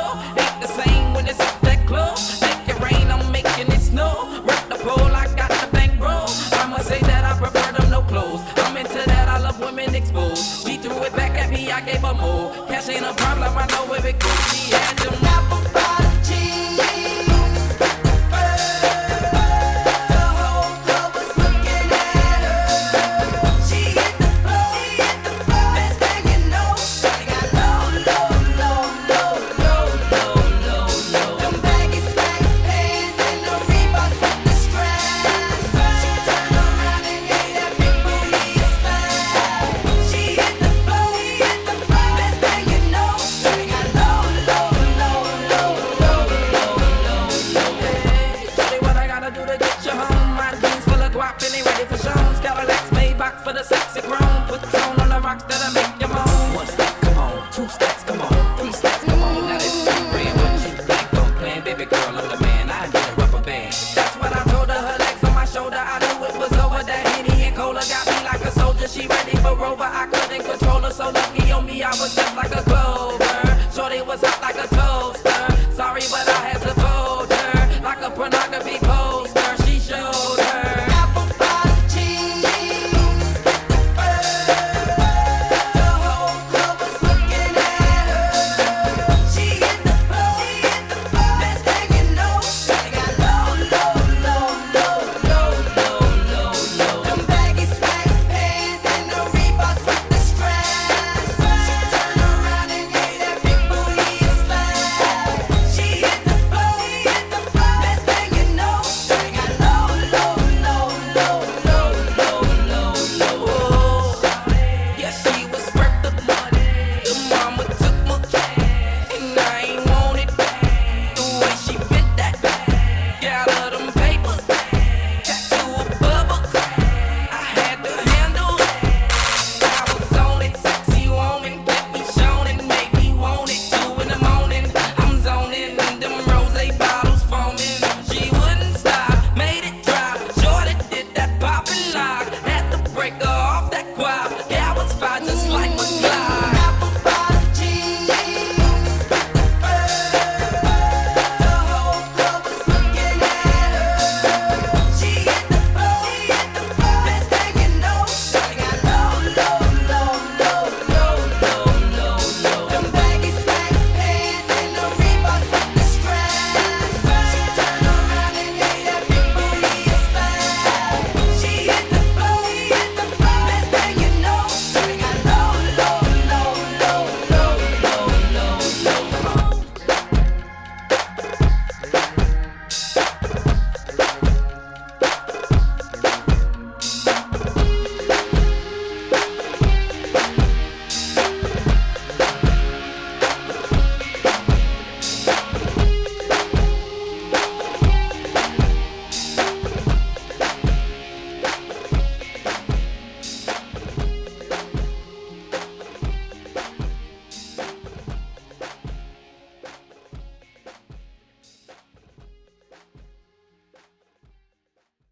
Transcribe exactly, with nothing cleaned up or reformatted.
floor. Ain't the same when it's at that club. Make it rain, I'm making it snow. Work the pole, I got the bang bro. I'ma say that I prefer them no clothes. I'm into that, I love women exposed. She threw it back at me, I gave her more. Cash ain't a problem, I know it because she had them apple bottom jeans. For the sexy grown, put tone on the rocks that'll make you moan. One step, come on, two steps, come on, three steps, come on. Now this is grand, what you think I'm playing, baby girl, I'm the man, I need a rubber band. That's what I told her, her legs on my shoulder, I knew it was over. That Henny and Cola got me like a soldier, she ready for Rover. I couldn't control her, so lucky on me, I was just like a clover. Shorty was hot like a